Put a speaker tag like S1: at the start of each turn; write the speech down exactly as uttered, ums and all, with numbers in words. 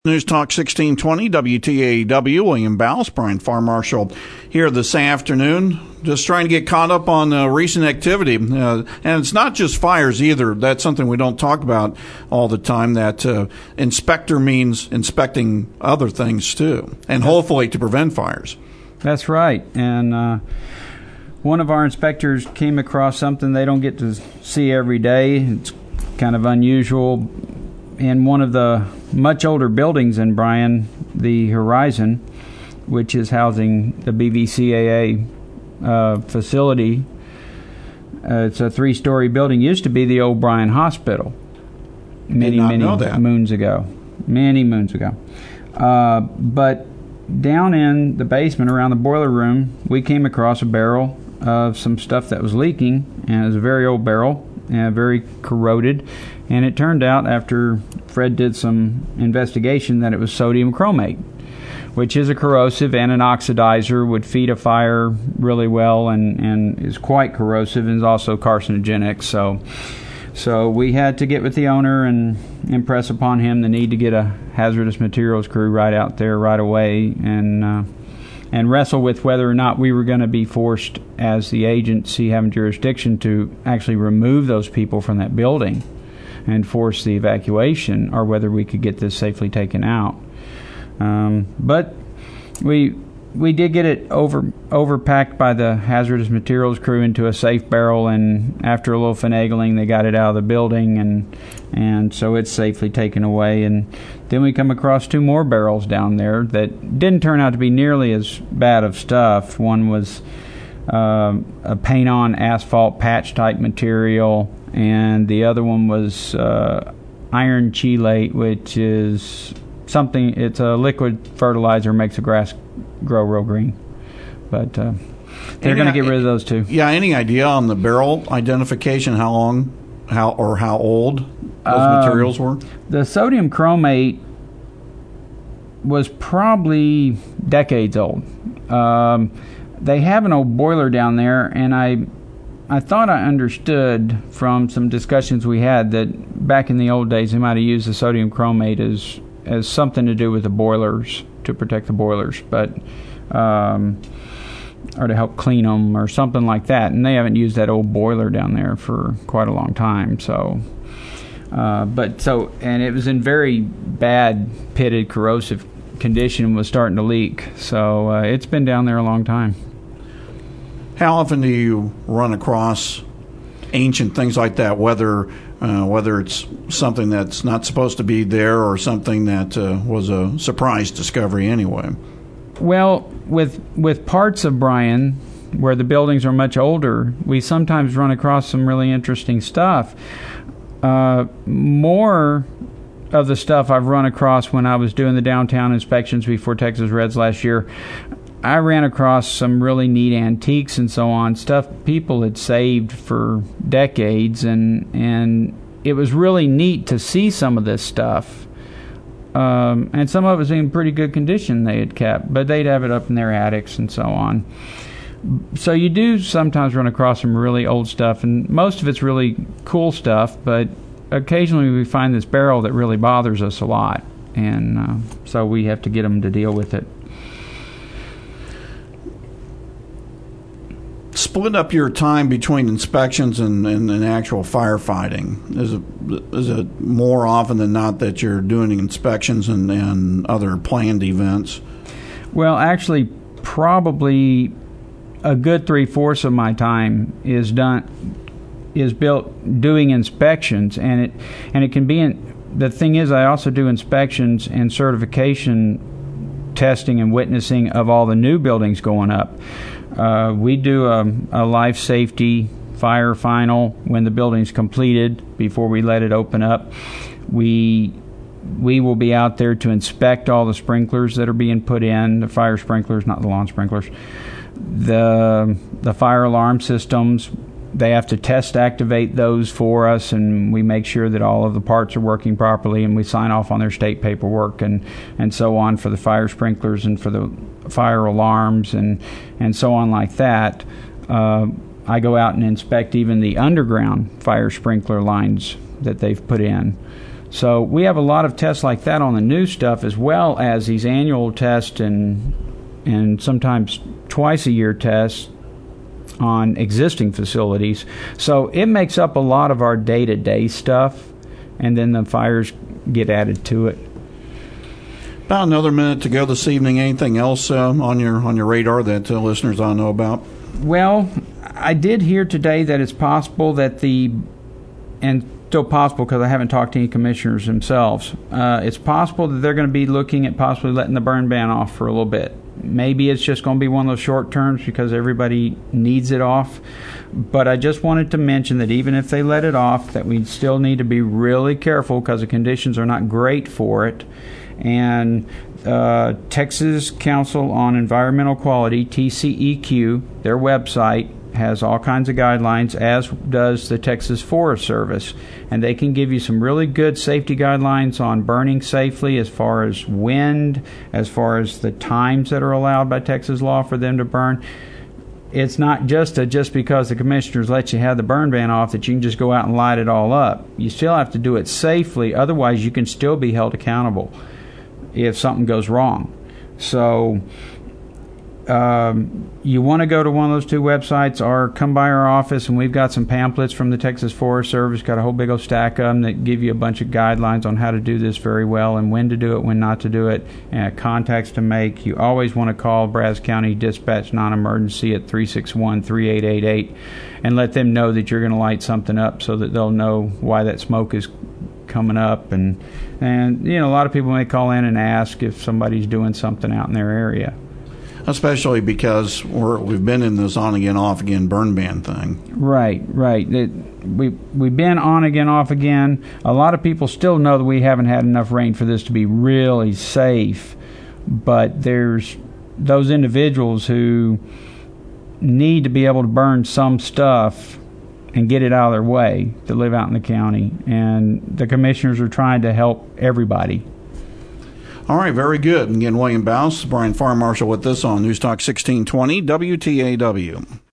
S1: News Talk sixteen twenty, W T A W, William Bouse, Brian Farr Marshall here this afternoon. Just trying to get caught up on uh, recent activity. Uh, and it's not just fires either. That's something we don't talk about all the time, that uh, inspector means inspecting other things too, and hopefully to prevent fires.
S2: That's right. And uh, one of our inspectors came across something they don't get to see every day. It's kind of unusual. In one of the much older buildings in Bryan, the Horizon, which is housing the B V C A A uh, facility, uh, it's a three-story building. Used to be the old Bryan Hospital many,
S1: Did not
S2: many
S1: know that.
S2: moons ago. Many moons ago. Uh, but down in the basement around the boiler room, we came across a barrel of some stuff that was leaking, and it was a very old barrel, and very corroded. And it turned out, after Fred did some investigation, that it was sodium chromate, which is a corrosive and an oxidizer, would feed a fire really well, and, and is quite corrosive, and is also carcinogenic. So so we had to get with the owner and impress upon him the need to get a hazardous materials crew right out there right away, and uh, and wrestle with whether or not we were going to be forced, as the agency having jurisdiction, to actually remove those people from that building and force the evacuation, or whether we could get this safely taken out. Um, but we we did get it over overpacked by the hazardous materials crew into a safe barrel, and after a little finagling, they got it out of the building, and and so it's safely taken away. And then we come across two more barrels down there that didn't turn out to be nearly as bad of stuff. One was uh, a paint-on asphalt patch type material, and the other one was uh, iron chelate, which is something, it's a liquid fertilizer, makes the grass grow real green. But uh, they're going to get rid of those two.
S1: Yeah, any idea on the barrel identification, how long how or how old those um, materials were?
S2: The sodium chromate was probably decades old. Um, they have an old boiler down there, and I I thought I understood from some discussions we had that back in the old days they might have used the sodium chromate as as something to do with the boilers, to protect the boilers, but um, or to help clean them or something like that. And they haven't used that old boiler down there for quite a long time. So, uh, but so and it was in very bad, pitted, corrosive condition, and was starting to leak. So uh, it's been down there a long time.
S1: How often do you run across ancient things like that, whether uh, whether it's something that's not supposed to be there or something that uh, was a surprise discovery anyway? Well,
S2: with with parts of Bryan where the buildings are much older, we sometimes run across some really interesting stuff. Uh, more of the stuff I've run across when I was doing the downtown inspections before Texas Reds last year, I ran across some really neat antiques and so on, stuff people had saved for decades, and and it was really neat to see some of this stuff. Um, and some of it was in pretty good condition they had kept, but they'd have it up in their attics and so on. So you do sometimes run across some really old stuff, and most of it's really cool stuff, but occasionally we find this barrel that really bothers us a lot, and uh, so we have to get them to deal with it.
S1: Split up your time between inspections and, and, and actual firefighting. Is it, is it more often than not that you're doing inspections and, and other planned events?
S2: Well, actually, probably a good three-fourths of my time is done is built doing inspections, and it and it can be in, the thing is, I also do inspections and certification testing and witnessing of all the new buildings going up. Uh, we do a, a life safety fire final when the building's completed before we let it open up. We we will be out there to inspect all the sprinklers that are being put in, the fire sprinklers, not the lawn sprinklers. The the fire alarm systems, they have to test activate those for us, and we make sure that all of the parts are working properly, and we sign off on their state paperwork and, and so on for the fire sprinklers and for the fire alarms and, and so on like that. Uh, I go out and inspect even the underground fire sprinkler lines that they've put in. So we have a lot of tests like that on the new stuff, as well as these annual tests and and sometimes twice a year tests on existing facilities. So it makes up a lot of our day-to-day stuff, and then the fires get added to it.
S1: About another minute to go this evening. Anything else uh, on your on your radar that uh, listeners ought to know about?
S2: Well, I did hear today that it's possible that the, and still possible because I haven't talked to any commissioners themselves, uh, it's possible that they're going to be looking at possibly letting the burn ban off for a little bit. Maybe it's just going to be one of those short terms because everybody needs it off. But I just wanted to mention that even if they let it off, that we still need to be really careful because the conditions are not great for it. And uh, Texas Council on Environmental Quality, T C E Q, their website, has all kinds of guidelines, as does the Texas Forest Service. And they can give you some really good safety guidelines on burning safely as far as wind, as far as the times that are allowed by Texas law for them to burn. It's not just a, just because the commissioners let you have the burn ban off that you can just go out and light it all up. You still have to do it safely. Otherwise, you can still be held accountable if something goes wrong. So um, you want to go to one of those two websites or come by our office, and we've got some pamphlets from the Texas Forest Service, got a whole big old stack of them that give you a bunch of guidelines on how to do this very well and when to do it, when not to do it, and contacts to make. You always want to call Brazos County Dispatch Non-Emergency at three six one, three eight eight eight and let them know that you're going to light something up so that they'll know why that smoke is coming up. And, and you know, a lot of people may call in and ask if somebody's doing something out in their area.
S1: Especially because we're, we've been in this on-again, off-again burn ban thing.
S2: Right, right. It, we, we've been on again, off again. A lot of people still know that we haven't had enough rain for this to be really safe. But there's those individuals who need to be able to burn some stuff and get it out of their way to live out in the county. And the commissioners are trying to help everybody.
S1: All right, very good. Again, William Baus, Brian Fire Marshal with us on News Talk sixteen twenty W T A W.